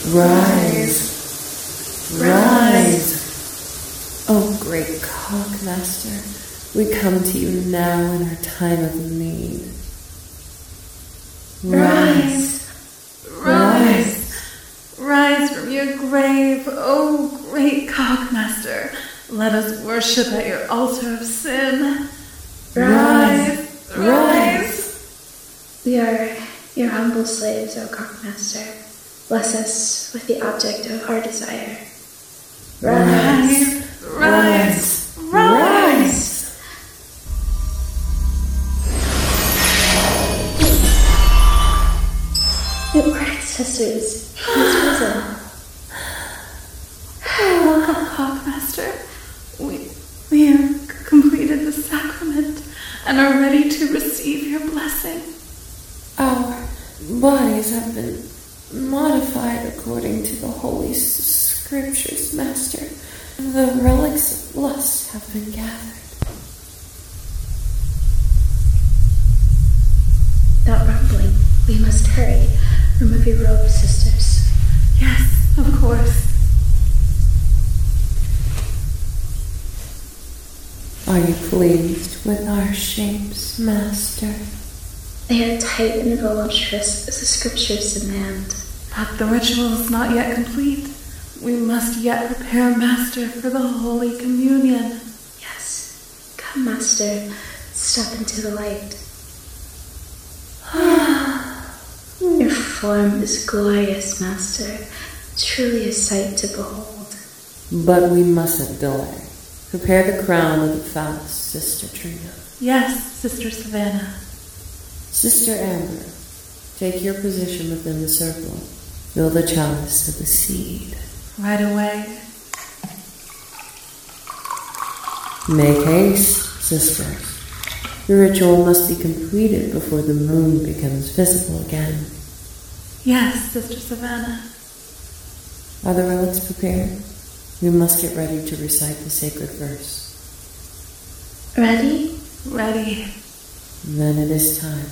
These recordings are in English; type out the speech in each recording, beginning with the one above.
Rise. Rise. O great Cockmaster, we come to you now in our time of need. Rise. Rise. Rise from your grave, O great Cockmaster. Let us worship at your altar of sin. Rise. Rise. We are your humble slaves, O Cockmaster. Bless us with the object of our desire. Rise. Rise. Rise. It worked, sisters. He's risen. Welcome, Cockmaster. We have completed the sacrament and are ready to receive your blessing. Our bodies have been modified according to the Holy Scriptures, Master. The relics of lust have been gathered. Without rumbling, we must hurry. Remove your robes, sisters. Yes, of course. Are you pleased with our shapes, Master? They are tight and voluptuous as the Scriptures demand. But the ritual is not yet complete. We must yet prepare, Master, for the Holy Communion. Yes. Come, Master. Step into the light. Your form is glorious, Master. Truly a sight to behold. But we mustn't delay. Prepare the crown of the phallus, Sister Trina. Yes, Sister Savannah. Sister Amber, take your position within the circle. Fill the chalice of the seed. Right away. Make haste, sisters. The ritual must be completed before the moon becomes visible again. Yes, Sister Savannah. Are the relics prepared? We must get ready to recite the sacred verse. Ready? Ready. Then it is time.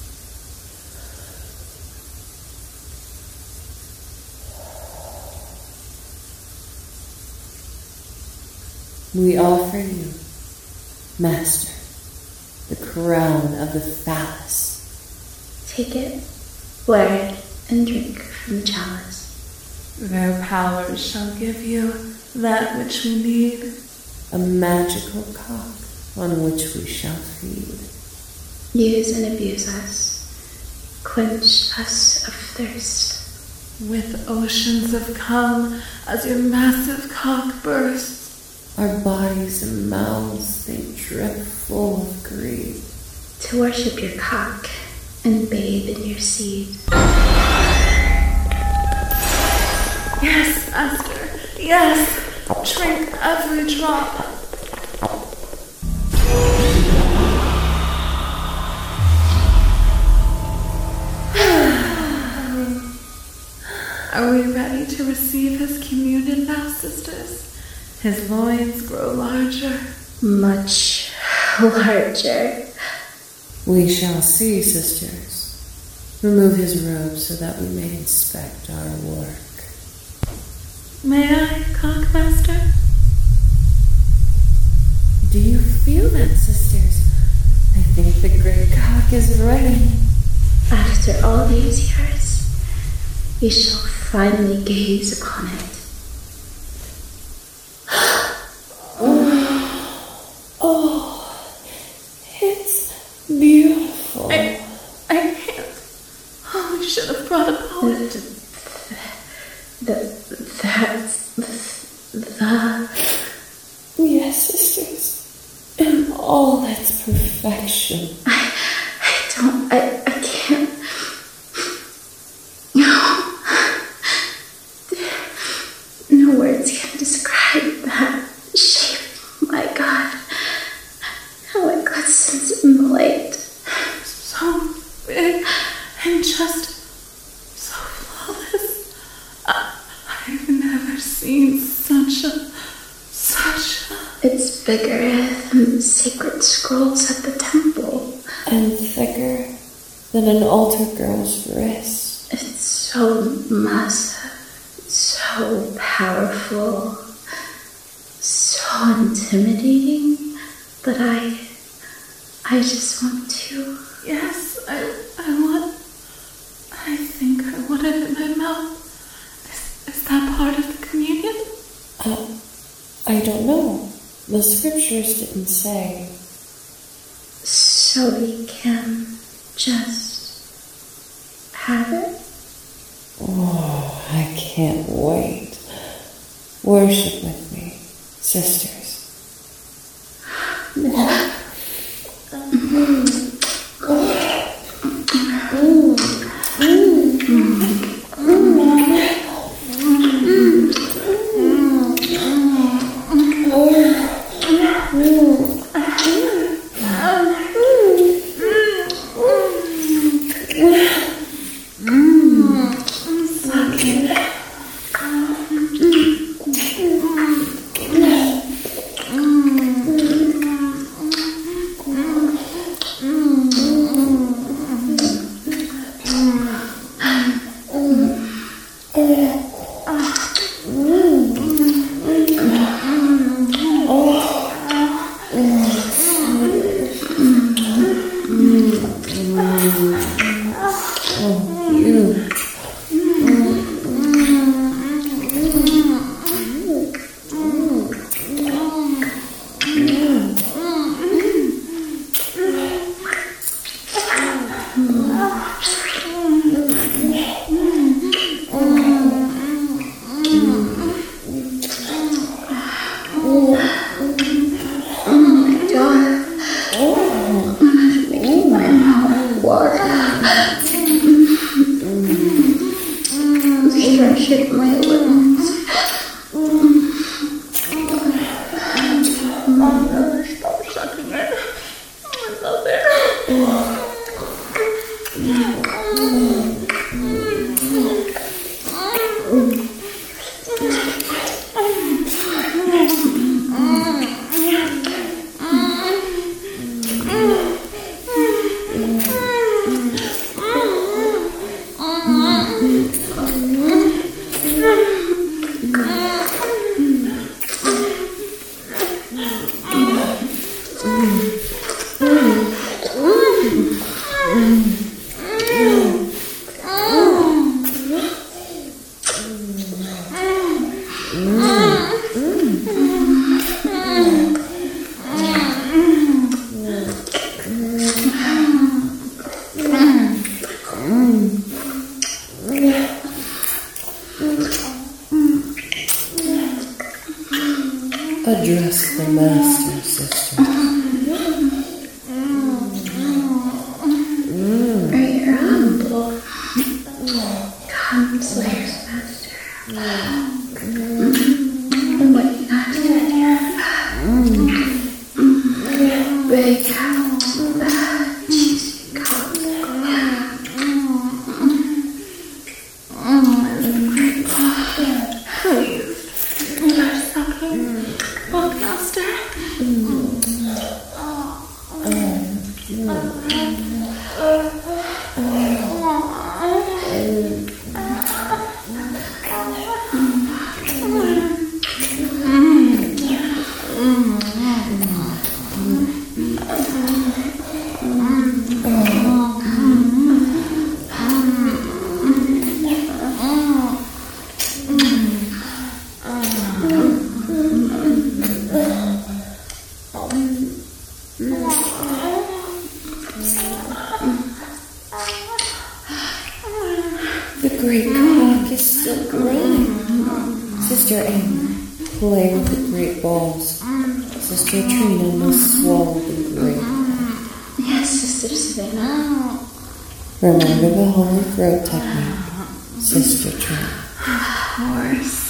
We offer you, Master, the crown of the phallus. Take it, wear it, and drink from the chalice. Their powers shall give you that which we need. A magical cock on which we shall feed. Use and abuse us. Quench us of thirst. With oceans of cum as your massive cock bursts. Our bodies and mouths, they drip full of greed. To worship your cock and bathe in your seed. Yes, Master, yes. Drink every drop. Are we ready to receive his communion now, sisters? His loins grow larger. Much larger. We shall see, sisters. Remove his robes so that we may inspect our work. May I, Cockmaster? Do you feel that, sisters? I think the great cock is ready. After all these years, we shall finally gaze upon it. Oh, it's beautiful. I can't. Oh, we should have brought a poet. Yes, sisters. In all its perfection. I can't. No words can describe that shape. My God. How it glistens in the light. So big and just so flawless. I've never seen such a... It's bigger than the sacred scrolls at the temple. And thicker than an altar girl's wrist. It's so massive. so powerful, so intimidating that I just want to. Yes, I think I want it in my mouth. Is that part of the communion? I don't know. The scriptures didn't say. So we can just have it? Oh, I can't wait. Worship with me, sisters. Stretch my limbs. Stop sucking it. I love it. Address the Master, sister. Are you humble? Come, Slayer's Master. What you got in here? Big, cheesy cup. Please, you're sucking. Book Master. The great cock is still growing. Sister Anne, play with the great balls. Sister Trina must swallow the great. Yes, Sister Savannah. Remember the holy throat technique, Sister Trina. Of course.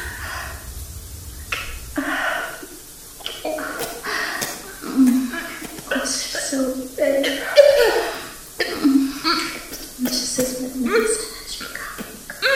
It's so big. Just as magnificent as your cock.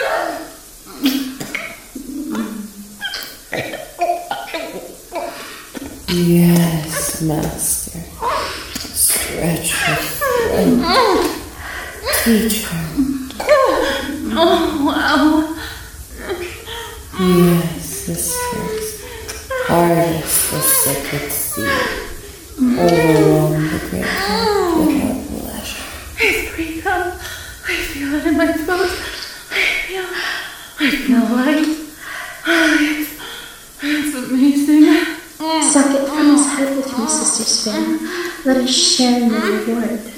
Yes, Master. Stretch her throat. Teach her. Oh, wow. Yes, sisters. Harvest the sacred seed. Overwhelm the great heart without pleasure. It's pre-cum. I feel it in my throat. I feel light. It's amazing. Suck it from his head with me, Sister Sven. Let us share in the reward.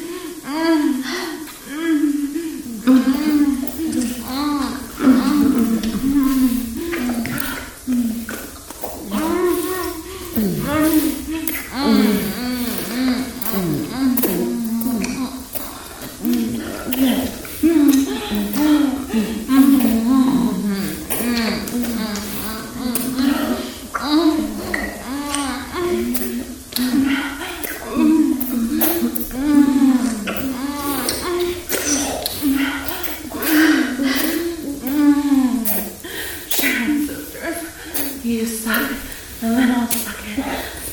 You suck, and then I'll suck it.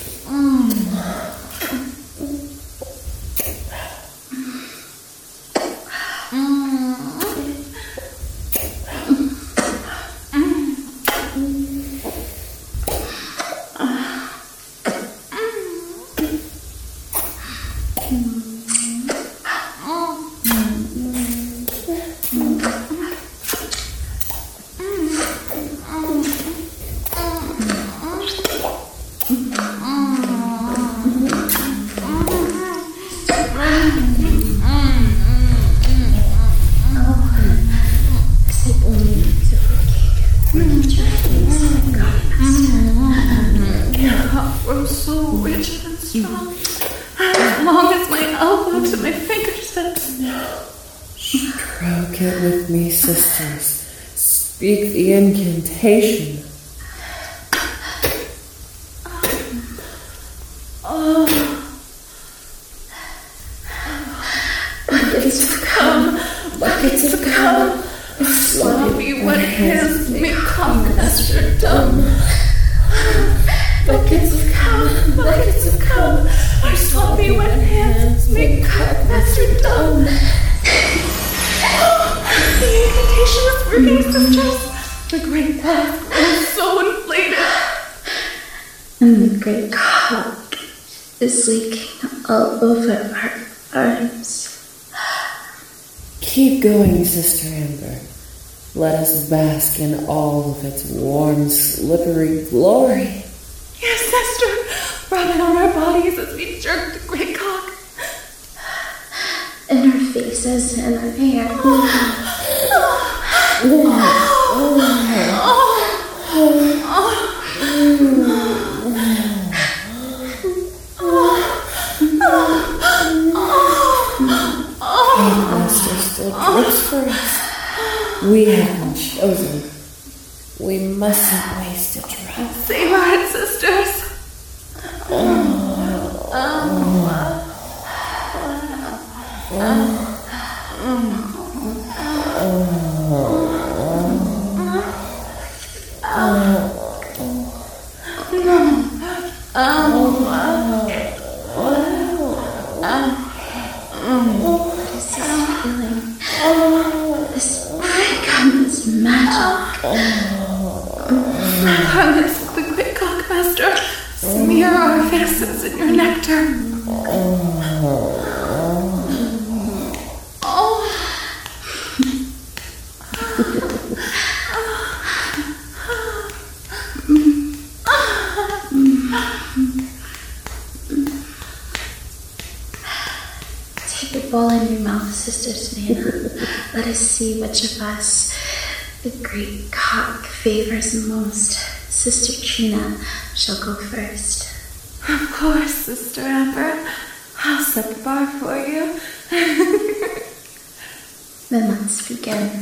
So rigid and strong, as long as my elbow to my fingertips. Stroke it with me, sisters. Speak the incantation. Buckets of cum, buckets of cum. Sloppy wet hands make cockmaster dumb. Buckets of cum, buckets of cum. Our sloppy wet hands make cockmaster dumb. The incantation is working, sisters. The great cock is so inflated. And the great cock is leaking all over our arms. Keep going, Sister Amber. Let us bask in all of its warm, slippery glory. Yes, sister. Rub it on our bodies as we jerk the great cock. In our faces and our hair. Master still drips for us. We have been chosen. We mustn't waste a drop. Save our sisters. This pre-cum is magic. Harness the great cockmaster. Smear our faces in your nectar. Take the ball in your mouth, Sister Svena. Let us see which of us the great cock favors most. Sister Trina shall go first. Of course, Sister Amber. I'll set the bar for you. Then let's begin.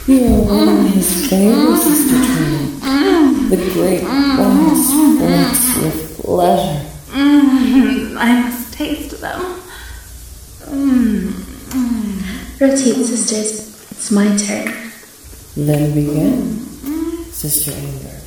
You're winning his favor, Sister Trina. The great boss blinks with pleasure. I must taste them. Rotate, sisters. It's my turn. Then begin, Sister Inger.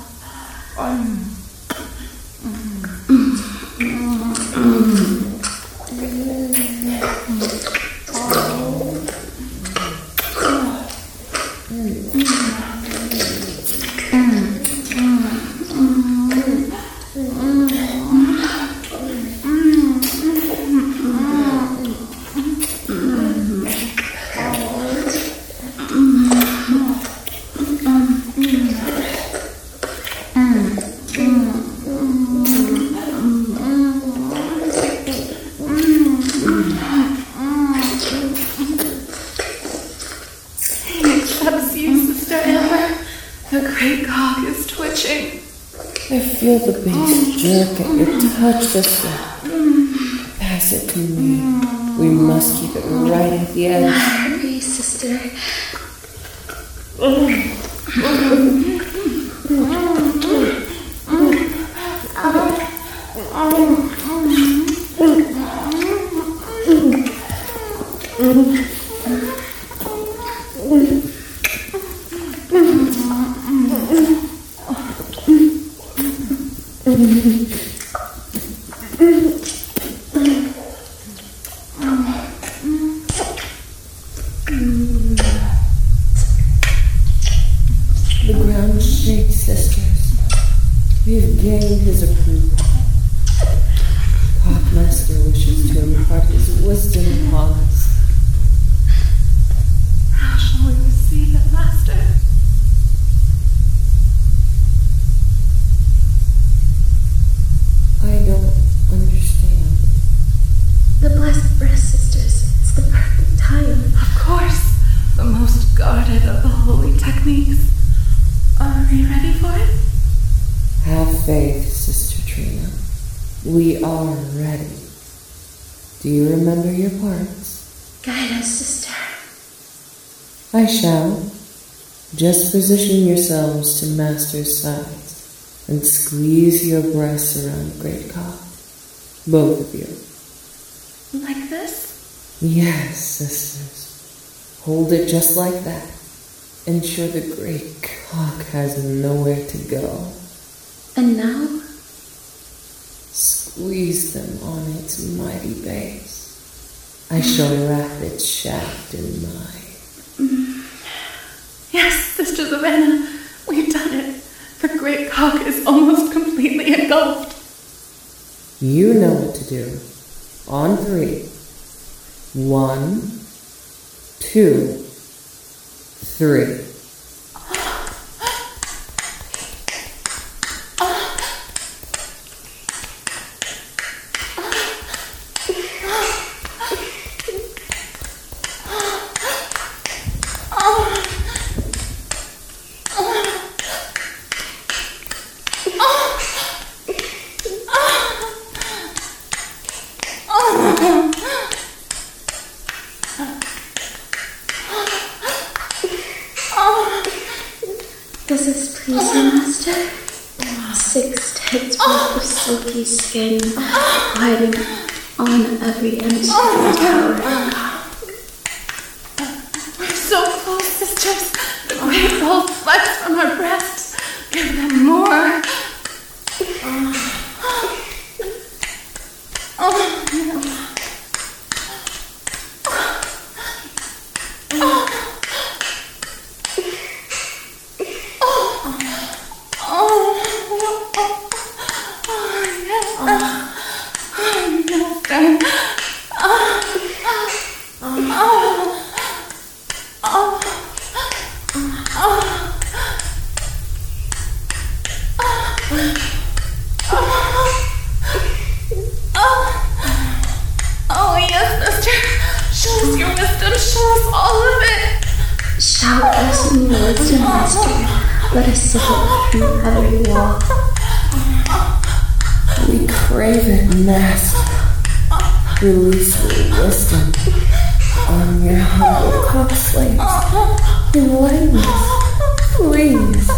Feel the base jerk at your touch, sister. Pass it to me. We must keep it right at the edge. Hurry, sister. The ground shakes, sisters. We've gained his approval. Cockmaster wishes to impart his wisdom upon us. How shall we receive it, Master? I don't understand. The blessed breast, sisters. It's the perfect time. Of course, the most guarded of the holy techniques. Are we ready for it? Have faith, Sister Trina. We are ready. Do you remember your parts? Guide us, sister. I shall. Just position yourselves to Master's sides and squeeze your breasts around the great cock. Both of you. Like this? Yes, sisters. Hold it just like that. Ensure the great cock has nowhere to go. And now? Squeeze them on its mighty base. I shall wrap its shaft in mine. Yes, Sister Savannah, we've done it. The great cock is almost completely engulfed. You know what to do. On 3. 1, 2, 3. Does this please you, Master? 6 tits worth of silky skin gliding on every inch of the tower. We're so close, sisters. The great bulb flex from our breasts. Give them more. Shout us in your wisdom, Master. Let us sip it from every wall. We crave it, Master. Release your wisdom on your humble cock slaves. Enlighten us, please.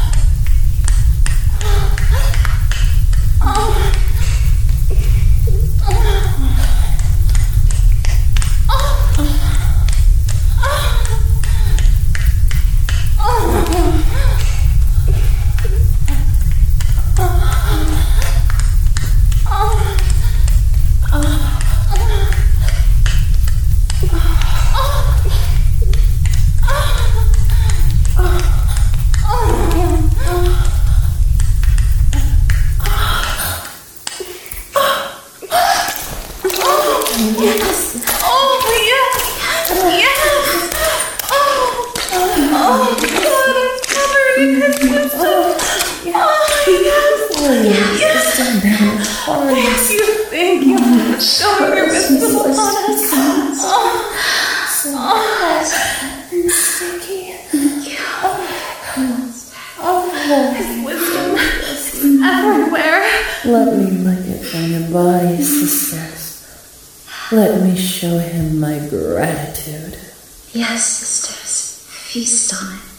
Let me lick it from your body, sisters. Let me show him my gratitude. Yes, sisters, feast on it.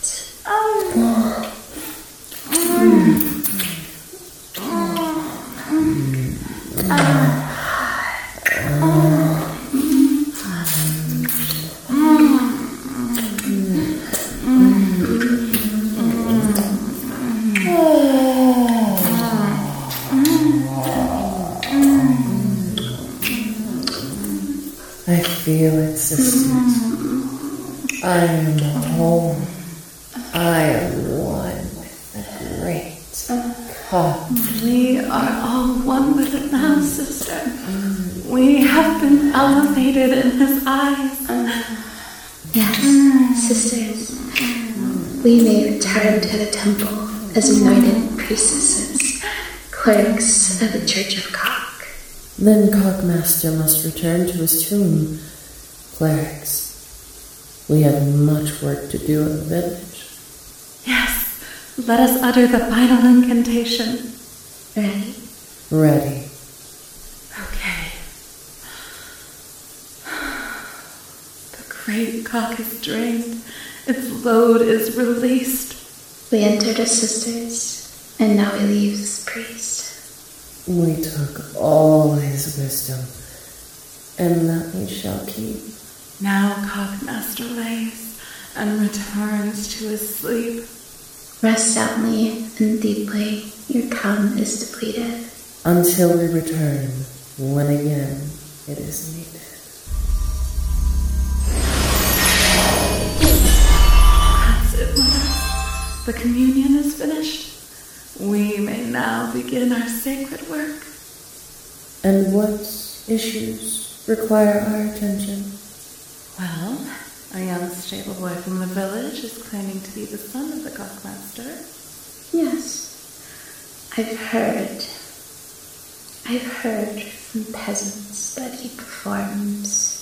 I feel it, sisters. I am home. I am one with the great God. We are all one with it now, sister. We have been elevated in his eyes. Yes, sisters. We may return to the temple as anointed priestesses, clerics of the Church of Cock. Then Cockmaster must return to his tomb. Clerics, we have much work to do in the village. Yes, let us utter the final incantation. Ready? Ready. Okay. The great cock is drained. Its load is released. We entered as sisters, and now we leave as priests. We took all his wisdom, and that we shall keep. Now Cockmaster lays and returns to his sleep. Rest soundly and deeply. Your cum is depleted. Until we return, when again it is needed. That's it, Mother. The communion is finished. We may now begin our sacred work. And what issues require our attention? Well, a young stable boy from the village is claiming to be the son of the Cockmaster. Yes, I've heard from peasants that he performs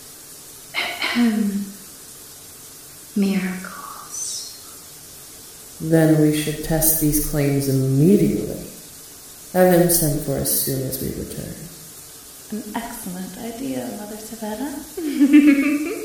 miracles. Then we should test these claims immediately. Have him sent for as soon as we return. An excellent idea, Mother Savannah.